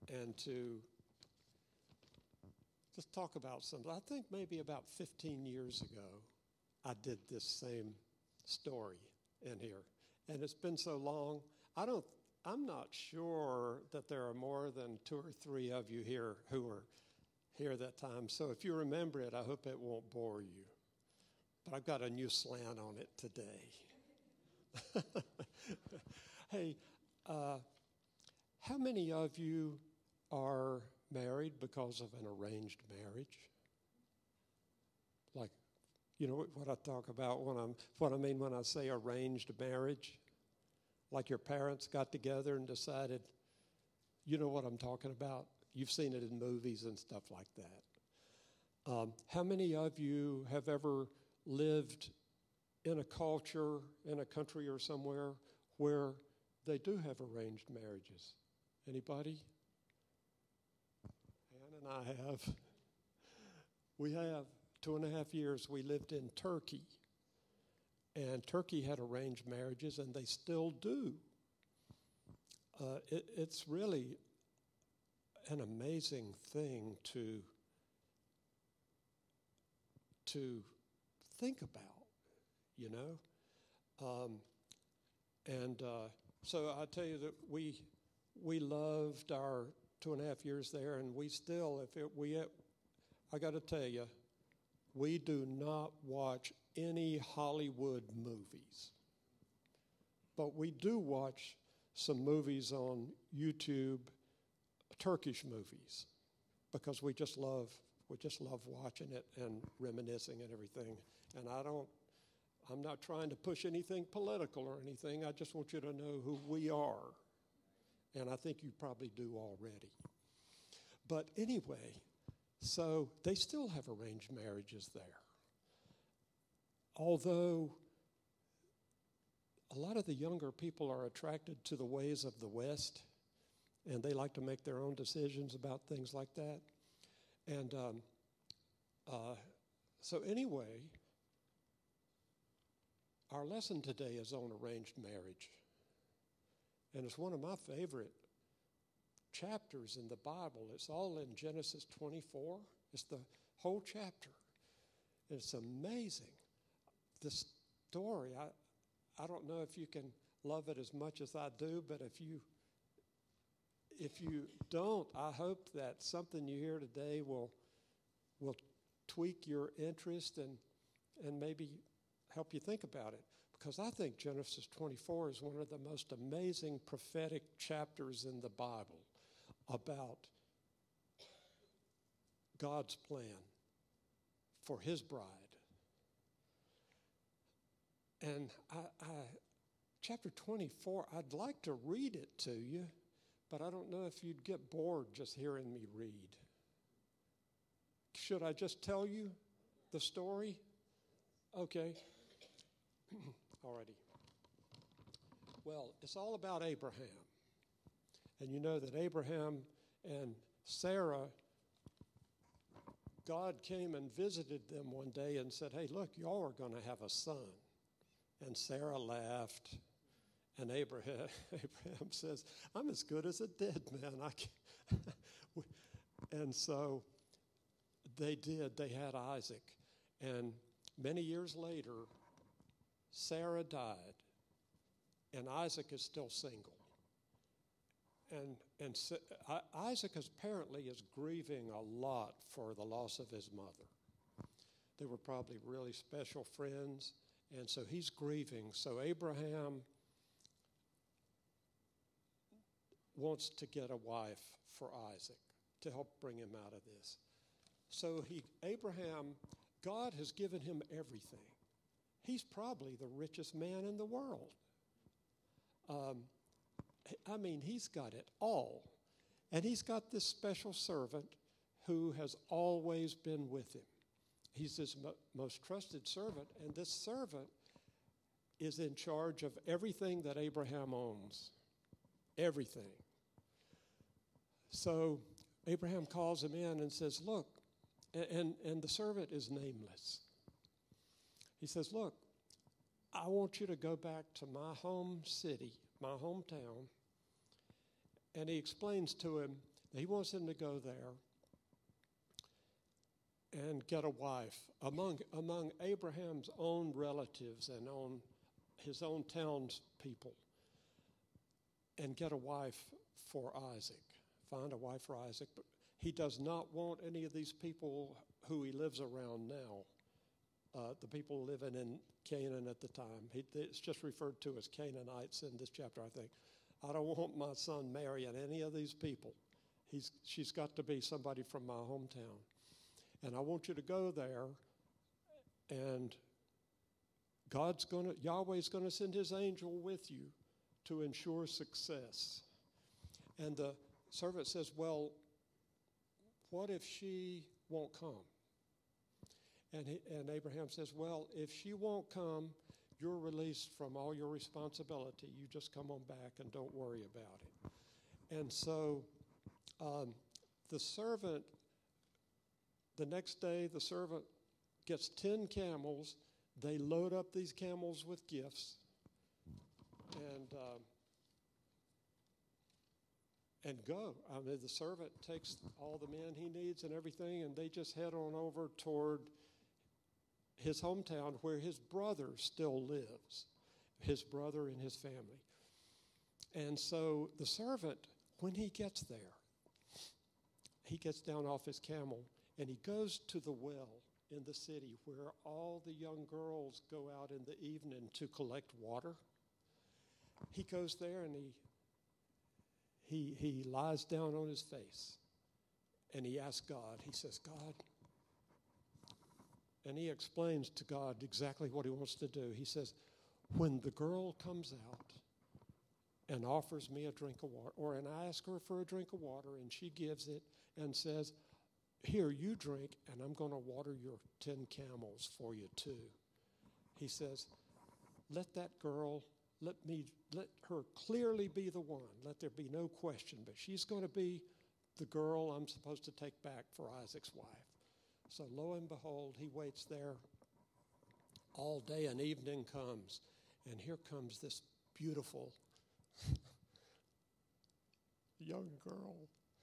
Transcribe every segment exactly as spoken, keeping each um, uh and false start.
and to just talk about something. I think maybe about fifteen years ago, I did this same story in here. And it's been so long, I don't, I'm not sure that there are more than two or three of you here who were here that time. So if you remember it, I hope it won't bore you. But I've got a new slant on it today. Hey, uh, how many of you are married because of an arranged marriage? Like, you know what I talk about when I'm, what I mean when I say arranged marriage? Like your parents got together and decided, you know what I'm talking about? You've seen it in movies and stuff like that. Um, how many of you have ever lived in a culture, in a country or somewhere where they do have arranged marriages? Anybody? Ann and I have. We have. Two and a half years we lived in Turkey. And Turkey had arranged marriages, and they still do. Uh, it, it's really an amazing thing to, to think about, you know. Um, and uh, so I tell you that we we loved our two and a half years there, and we still, if it, we, I got to tell you, we do not watch any Hollywood movies, but we do watch some movies on YouTube, Turkish movies, because we just love we just love watching it and reminiscing and everything. And I don't, I'm not trying to push anything political or anything. I just want you to know who we are, and I think you probably do already. But anyway, so they still have arranged marriages there. Although a lot of the younger people are attracted to the ways of the West, and they like to make their own decisions about things like that. And um, uh, so anyway, our lesson today is on arranged marriage. And it's one of my favorite chapters in the Bible. It's all in Genesis twenty-four. It's the whole chapter. It's amazing. This story, I, I don't know if you can love it as much as I do, but if you if you don't, I hope that something you hear today will will tweak your interest and and maybe help you think about it. Because I think Genesis twenty-four is one of the most amazing prophetic chapters in the Bible about God's plan for his bride. And I, I, chapter twenty-four, I'd like to read it to you, but I don't know if you'd get bored just hearing me read. Should I just tell you the story? Okay. Alrighty. Well, it's all about Abraham. And you know that Abraham and Sarah, God came and visited them one day and said, hey, look, y'all are going to have a son. And Sarah laughed. And Abraham, Abraham says, I'm as good as a dead man. I can't. And so they did. They had Isaac. And many years later, Sarah died. And Isaac is still single. And, and Isaac apparently is grieving a lot for the loss of his mother. They were probably really special friends. And so he's grieving. So Abraham wants to get a wife for Isaac to help bring him out of this. So he, Abraham, God has given him everything. He's probably the richest man in the world. Um, I mean, he's got it all. And he's got this special servant who has always been with him. He's his mo- most trusted servant, and this servant is in charge of everything that Abraham owns. Everything. So Abraham calls him in and says, look, and, and the servant is nameless. He says, look, I want you to go back to my home city, my hometown. And he explains to him He wants him to go there and get a wife among among Abraham's own relatives and on his own townspeople, and get a wife for Isaac. Find a wife for Isaac. But he does not want any of these people who he lives around now, uh, the people living in Canaan at the time. He, it's just referred to as Canaanites in this chapter, I think. I don't want my son marrying any of these people. He's, she's got to be somebody from my hometown. And I want you to go there, and God's going to, Yahweh's going to send his angel with you to ensure success. And the servant says, well, what if she won't come? And, he, and Abraham says, well, if she won't come, you're released from all your responsibility. You just come on back and don't worry about it. And so um, the servant, the next day, the servant gets ten camels. They load up these camels with gifts and um, and go. I mean, the servant takes all the men he needs and everything, and they just head on over toward his hometown where his brother still lives, his brother and his family. And so the servant, when he gets there, he gets down off his camel, and he goes to the well in the city where all the young girls go out in the evening to collect water. He goes there and he he he lies down on his face and he asks God. He says, God, and he explains to God exactly what he wants to do. He says, when the girl comes out and offers me a drink of water, or and I ask her for a drink of water and she gives it and says, here, you drink, and I'm going to water your ten camels for you too. He says, let that girl, let me, let her clearly be the one. Let there be no question, but she's going to be the girl I'm supposed to take back for Isaac's wife. So lo and behold, he waits there all day, and evening comes, and here comes this beautiful young girl.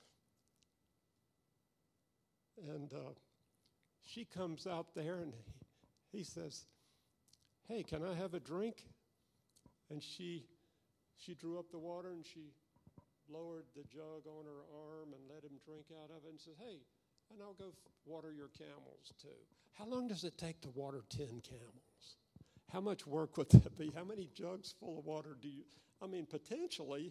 And uh, she comes out there, and he, he says, hey, can I have a drink? And she she drew up the water, and she lowered the jug on her arm and let him drink out of it and says, hey, and I'll go f- water your camels too. How long does it take to water ten camels? How much work would that be? How many jugs full of water do you, I mean, potentially,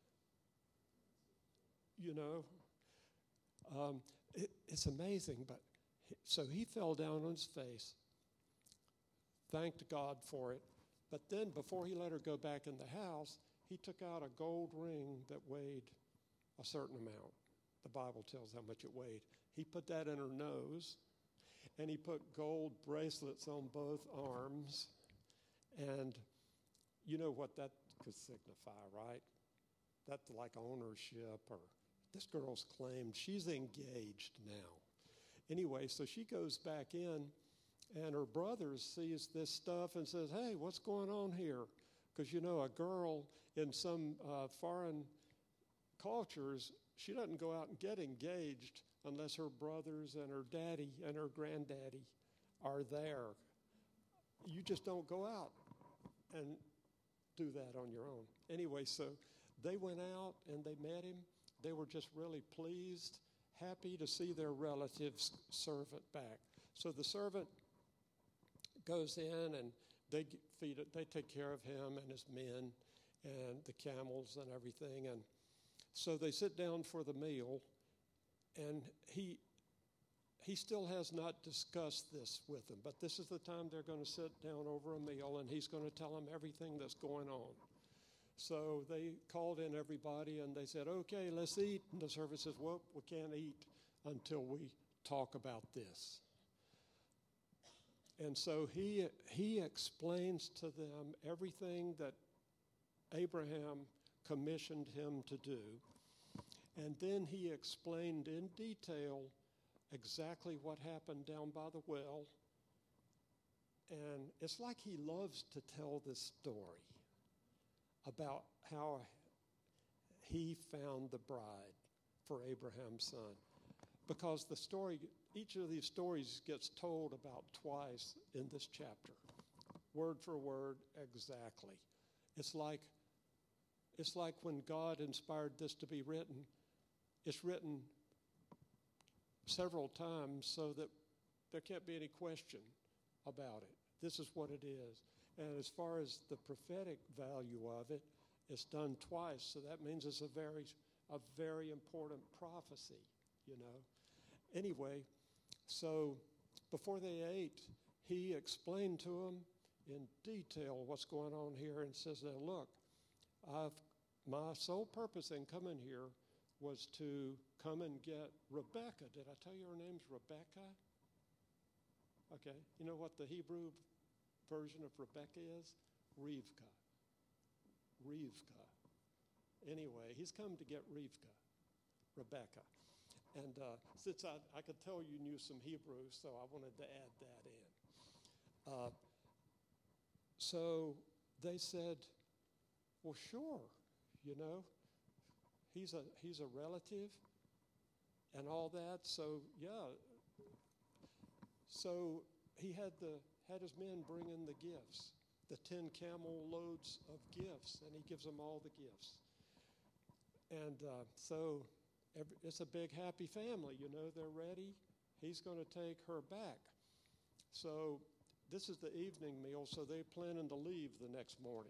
you know, um, It, it's amazing, but he, so he fell down on his face, thanked God for it, but then before he let her go back in the house, he took out a gold ring that weighed a certain amount. The Bible tells how much it weighed. He put that in her nose, and he put gold bracelets on both arms, and you know what that could signify, right? That's like ownership, or this girl's claimed she's engaged now. Anyway, so she goes back in, and her brother sees this stuff and says, hey, what's going on here? Because, you know, a girl in some uh, foreign cultures, she doesn't go out and get engaged unless her brothers and her daddy and her granddaddy are there. You just don't go out and do that on your own. Anyway, so they went out and they met him. They were just really pleased, happy to see their relative's servant back. So the servant goes in, and they feed it, they take care of him and his men and the camels and everything. And so they sit down for the meal, and he he still has not discussed this with them. But this is the time they're going to sit down over a meal, and he's going to tell them everything that's going on. So they called in everybody, and they said, okay, let's eat. And the servant says, well, we can't eat until we talk about this. And so he he explains to them everything that Abraham commissioned him to do. And then he explained in detail exactly what happened down by the well. And it's like he loves to tell this story about how he found the bride, for Abraham's son. Because the story, each of these stories gets told about twice in this chapter, word for word, exactly. It's like, it's like when God inspired this to be written, it's written several times so that there can't be any question about it. This is what it is. And as far as the prophetic value of it, it's done twice, so that means it's a very, a very important prophecy, you know. Anyway, so before they ate, he explained to them in detail what's going on here and says, now look, I've, my sole purpose in coming here was to come and get Rebecca. Did I tell you her name's Rebecca? Okay, you know what the Hebrew version of Rebecca is? Rivka. Rivka. Anyway, he's come to get Rivka, Rebecca. And uh, since I, I could tell you knew some Hebrew, so I wanted to add that in. Uh, so they said, well, sure, you know, he's a he's a relative and all that. So yeah. So he had the had his men bring in the gifts, the ten camel loads of gifts, and he gives them all the gifts. And uh, so every, it's a big happy family, you know. They're ready. He's going to take her back. So this is the evening meal. So they're planning to leave the next morning.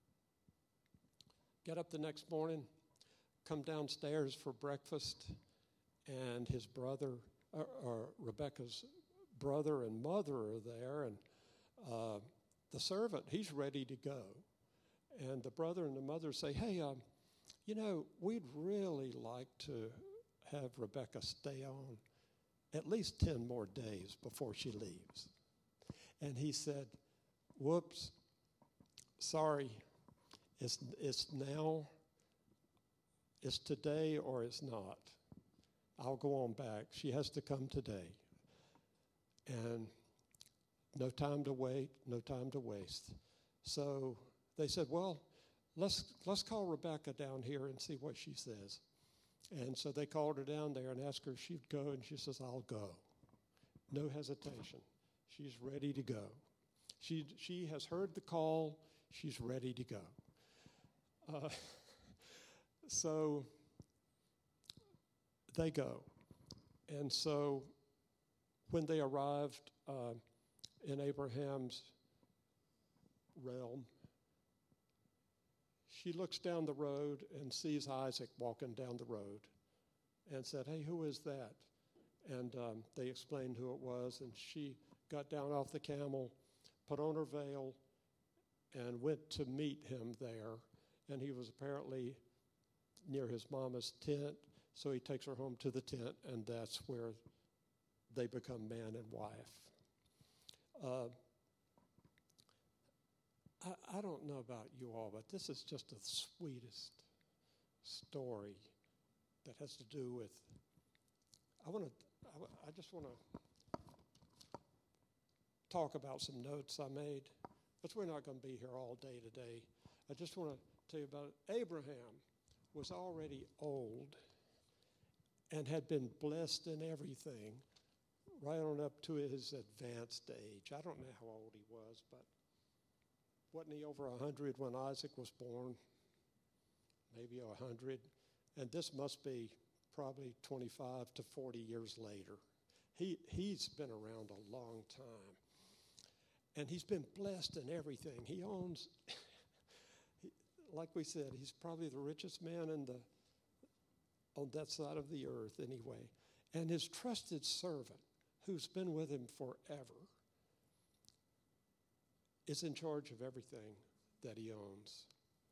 Get up the next morning, come downstairs for breakfast, and his brother, or, or Rebecca's brother and mother are there, and uh, the servant, he's ready to go. And the brother and the mother say, hey, um, you know, we'd really like to have Rebecca stay on at least ten more days before she leaves. And he said, whoops, sorry, it's, it's now, it's today or it's not. I'll go on back. She has to come today. And no time to wait, no time to waste. So they said, well, let's let's call Rebecca down here and see what she says. And so they called her down there and asked her if she'd go, and she says, I'll go. No hesitation. She's ready to go. She she has heard the call. She's ready to go. Uh, so they go. And so when they arrived uh, in Abraham's realm, she looks down the road and sees Isaac walking down the road and said, hey, who is that? And um, they explained who it was, and she got down off the camel, put on her veil, and went to meet him there. And he was apparently near his mama's tent, so he takes her home to the tent, and that's where they become man and wife. Uh, I, I don't know about you all, but this is just the sweetest story that has to do with, I want to, I, I just want to talk about some notes I made, but we're not going to be here all day today. I just want to tell you about it. Abraham was already old and had been blessed in everything right on up to his advanced age. I don't know how old he was, but wasn't he over one hundred when Isaac was born? Maybe one hundred. And this must be probably twenty-five to forty years later. He, he's been around a long time. And he's been blessed in everything. He owns, like we said, he's probably the richest man in the on that side of the earth anyway. And his trusted servant, who's been with him forever, is in charge of everything that he owns.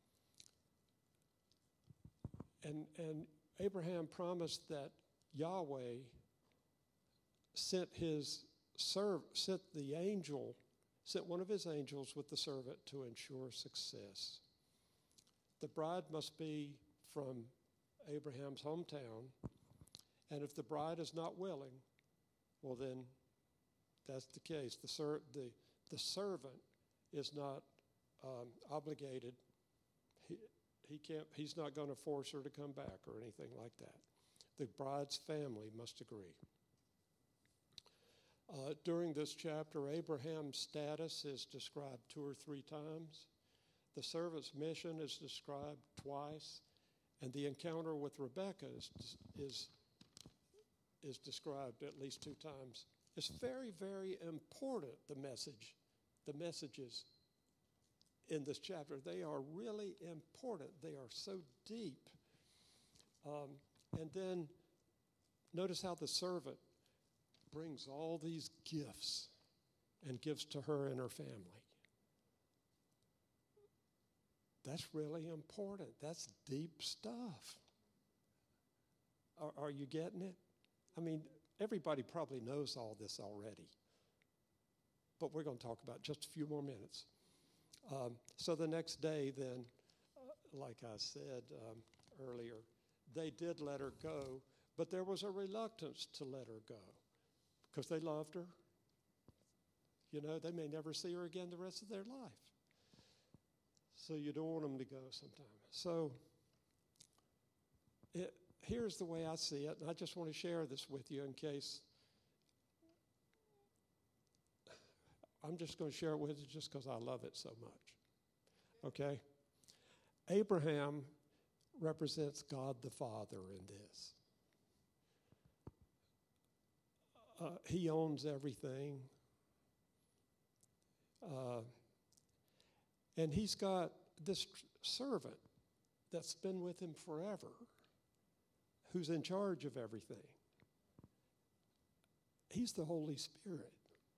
And, and Abraham promised that Yahweh sent his serv- sent the angel, sent one of his angels with the servant to ensure success. The bride must be from Abraham's hometown, and if the bride is not willing, well then, that's the case. The ser- the the servant is not um, obligated. He he can't. He's not going to force her to come back or anything like that. The bride's family must agree. Uh, during this chapter, Abraham's status is described two or three times. The servant's mission is described twice, and the encounter with Rebekah is, is, is described at least two times. It's very, very important, the message, the messages in this chapter. They are really important. They are so deep. Um, and then notice how the servant brings all these gifts and gives to her and her family. That's really important. That's deep stuff. Are, are you getting it? I mean, everybody probably knows all this already, but we're going to talk about just a few more minutes. Um, so the next day then, uh, like I said um, earlier, they did let her go, but there was a reluctance to let her go because they loved her. You know, they may never see her again the rest of their life. So you don't want them to go sometime. So it, here's the way I see it, and I just want to share this with you in case. I'm just going to share it with you just because I love it so much. Okay? Abraham represents God the Father in this. Uh, he owns everything. Uh, and he's got this servant that's been with him forever, who's in charge of everything. He's the Holy Spirit.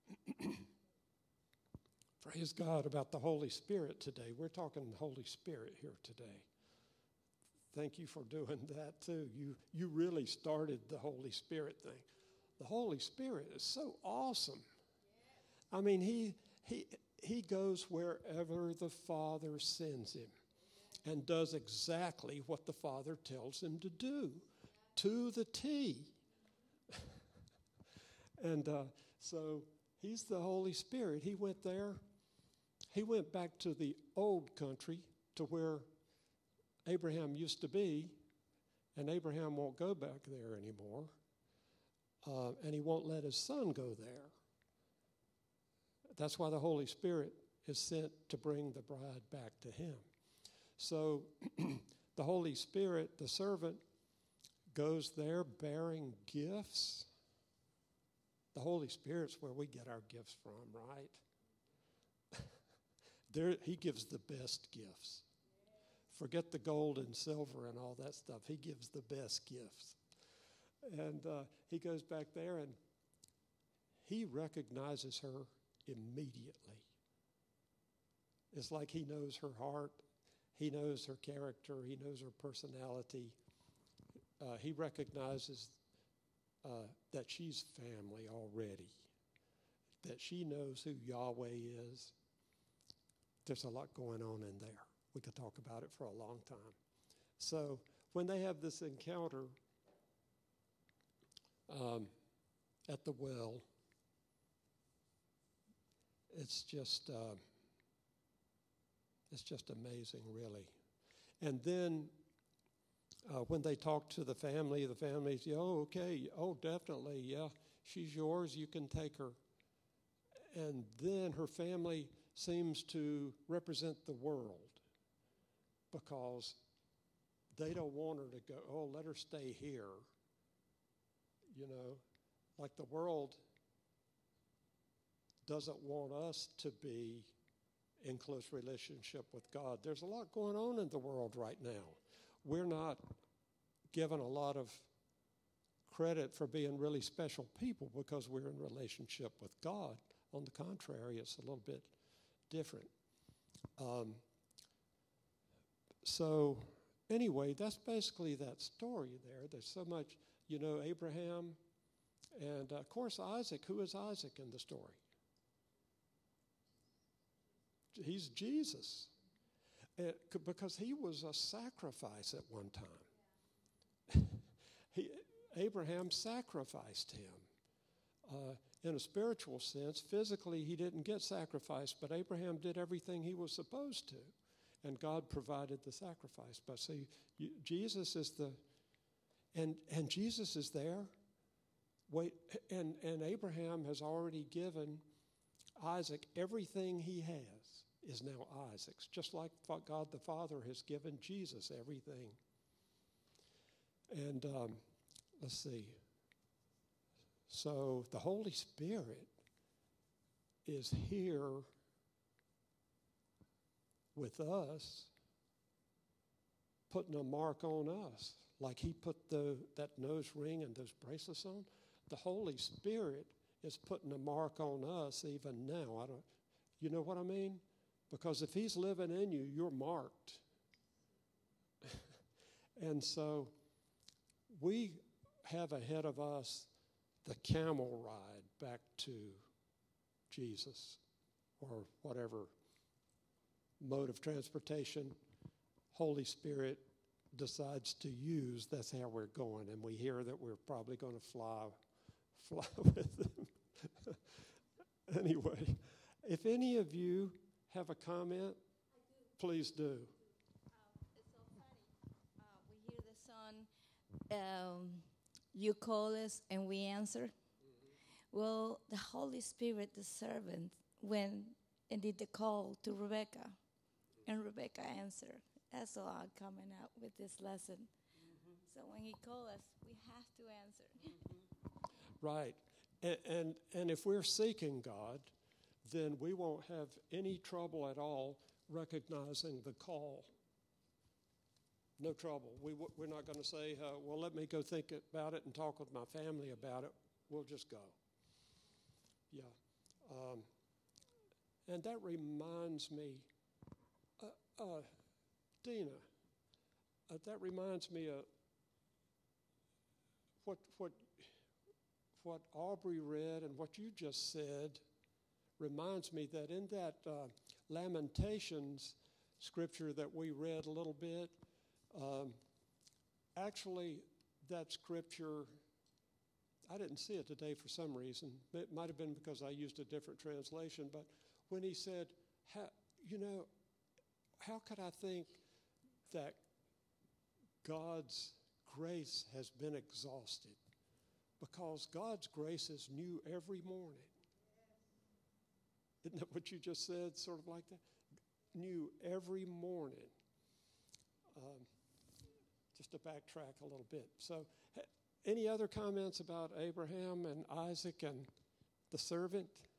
Praise God about the Holy Spirit today. We're talking the Holy Spirit here today. Thank you for doing that too. You, you really started the Holy Spirit thing. The Holy Spirit is so awesome. I mean, he, he, he goes wherever the Father sends him and does exactly what the Father tells him to do, to the T. and uh, so he's the Holy Spirit. He went there. He went back to the old country, to where Abraham used to be, and Abraham won't go back there anymore, uh, and he won't let his son go there. That's why the Holy Spirit is sent to bring the bride back to him. So the Holy Spirit, the servant, goes there bearing gifts. The Holy Spirit's where we get our gifts from, right? There, he gives the best gifts. Forget the gold and silver and all that stuff. He gives the best gifts. And uh, he goes back there and he recognizes her immediately. It's like he knows her heart. He knows her character. He knows her personality. Uh, he recognizes uh, that she's family already, that she knows who Yahweh is. There's a lot going on in there. We could talk about it for a long time. So when they have this encounter um, at the well, it's just uh, it's just amazing, really. And then uh, when they talk to the family, the family say, "Oh, okay, oh, definitely, yeah, she's yours. You can take her." And then her family seems to represent the world, because they don't want her to go, oh, let her stay here. You know, like the world doesn't want us to be in close relationship with God. There's a lot going on in the world right now. We're not given a lot of credit for being really special people because we're in relationship with God. On the contrary, it's a little bit different. Um, so anyway, that's basically that story there. There's so much, you know, Abraham, and uh, of course Isaac. Who is Isaac in the story? He's Jesus, uh, because he was a sacrifice at one time. he, Abraham sacrificed him. Uh, in a spiritual sense, physically he didn't get sacrificed, but Abraham did everything he was supposed to, and God provided the sacrifice. But see, you, Jesus is the And, and Jesus is there. Wait, and, and Abraham has already given Isaac everything he has is now Isaac's, just like God the Father has given Jesus everything. And um, let's see. So the Holy Spirit is here with us, putting a mark on us, like he put the, that nose ring and those bracelets on. The Holy Spirit is putting a mark on us even now. I don't, you know what I mean? Because if he's living in you, you're marked. And so we have ahead of us the camel ride back to Jesus, or whatever mode of transportation Holy Spirit decides to use. That's how we're going. And we hear that we're probably going to fly, fly with him. Anyway, if any of you have a comment, please do. Um, it's so funny. Uh, we hear the song, um, you call us and we answer. Mm-hmm. Well, the Holy Spirit, the servant, went and did the call to Rebecca, and Rebecca answered. That's all I'm coming out with this lesson. Mm-hmm. So when he calls us, we have to answer. Mm-hmm. Right. And, and and if we're seeking God, then we won't have any trouble at all recognizing the call. No trouble. We, we're not going to say, uh, well, let me go think about it and talk with my family about it. We'll just go. Yeah. Um, and that reminds me, uh, uh, Dina, uh, that reminds me of what what what Aubrey read and what you just said reminds me that in that uh, Lamentations scripture that we read a little bit, um, actually that scripture, I didn't see it today for some reason. It might have been because I used a different translation, but when he said, how, you know, how could I think that God's grace has been exhausted? Because God's grace is new every morning. Isn't that what you just said, sort of like that? New every morning. Um, just to backtrack a little bit. So, any other comments about Abraham and Isaac and the servant?